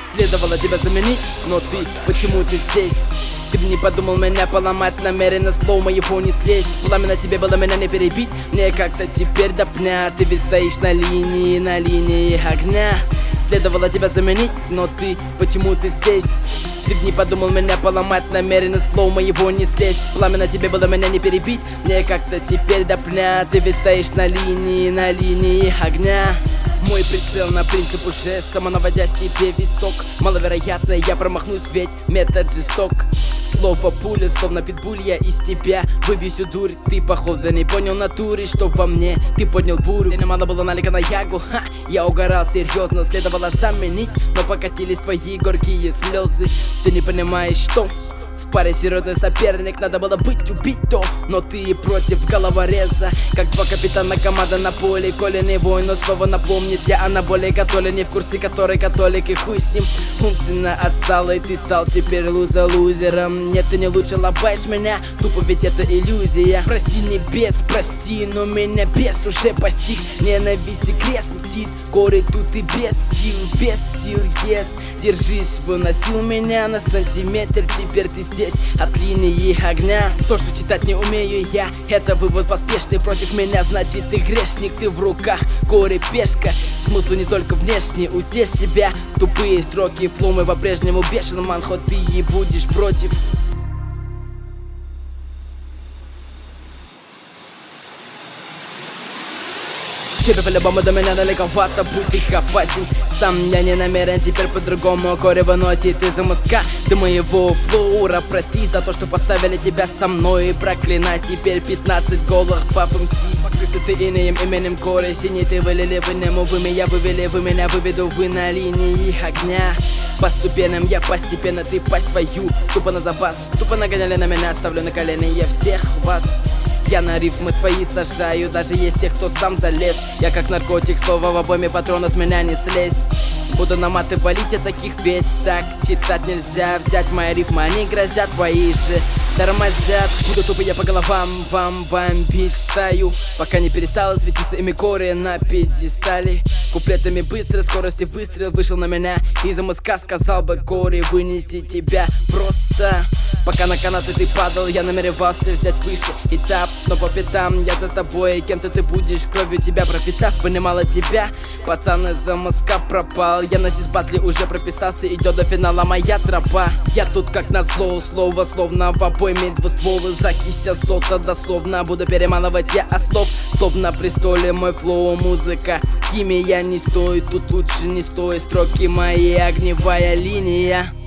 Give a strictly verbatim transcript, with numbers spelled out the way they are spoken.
Следовало тебя заменить, но ты почему-то здесь. Ты бы не подумал меня поломать, намеренно с флоу моего не слезть. Пламя на тебе было, меня не перебить. Мне как-то теперь до пня. Ты ведь стоишь на линии, на линии огня. Следовало тебя заменить, но ты почему-то здесь. Ты б не подумал меня поломать, намеренно с флоу моего не слезть. Пламя на тебе было, меня не перебить. Мне как-то теперь до пня. Ты ведь стоишь на линии, на линии огня. Мой прицел на принцип уже самонаводясь тебе висок. Маловероятно, я промахнусь, ведь метод жесток. Слово пуля, словно питбуль, я из тебя выбью всю дурь. Ты походу не понял натуре, что во мне ты поднял бурю. Мне мало было налика на ягу, ха, я угорал серьезно. Следовало заменить, но покатились твои горькие слезы. Ты не понимаешь, что в паре серьезный соперник, надо было быть убить то. Но ты против головореза, как два капитана команда на поле. Коли не воин, но снова напомнит я анаболик, который не в курсе, который католик, и хуй с ним. Умственно отсталый ты стал теперь луза лузером. Нет, ты не лучше лобаешь меня, тупо ведь это иллюзия. Проси небес, прости, но меня бес уже постиг. Ненависти крест мстит, горы тут и без сил, без сил, yes. Держись, выносил меня на сантиметр, теперь ты здесь от линии огня. То, что читать не умею я, это вывод поспешный против меня, значит ты грешник, ты в руках горе пешка. Смысл не только внешний, утешь себя. Тупые строки, флоу мы по-прежнему бешен, ман, хоть ты и будешь против. Тебе по-любому до меня далековато, будь их опасен. Сам я не намерен теперь по-другому, горе выносит из мозга до моего флора. Прости за то, что поставили тебя со мной, и проклинать теперь пятнадцать голых пап эм си. Покрыты ты инеем именем горе, синий ты вылили в нему, вы меня вывели, вы меня выведу, вы на линии огня. По ступеням я постепенно, ты по свою, тупо на запас, тупо нагоняли на меня, ставлю на колени я всех вас. Я на рифмы свои сажаю, даже есть тех, кто сам залез. Я как наркотик, слово в обойме патрона, с меня не слезть. Буду на маты валить, от таких ведь так читать нельзя. Взять мои рифмы, они грозят, твои же тормозят. Буду тупо я по головам, вам бомбить стаю, пока не перестала светиться ими коры на пьедестале. Куплетами быстро, скорости выстрел вышел на меня. Из мозга сказал бы горе вынести тебя просто. Пока на канаты ты падал, я намеревался взять выше этап. Но по пятам я за тобой, и кем-то ты будешь, кровью тебя пропитав. Понимала тебя, пацан из-за мозга пропал. Я на сисбатле уже прописался, идет до финала моя тропа. Я тут как назло, слово словно в обойме двустволы. Закись азота дословно, буду перемалывать я ослов. Словно престоле мой флоу, музыка, химия не стоит. Тут лучше не стоит, строки мои, огневая линия.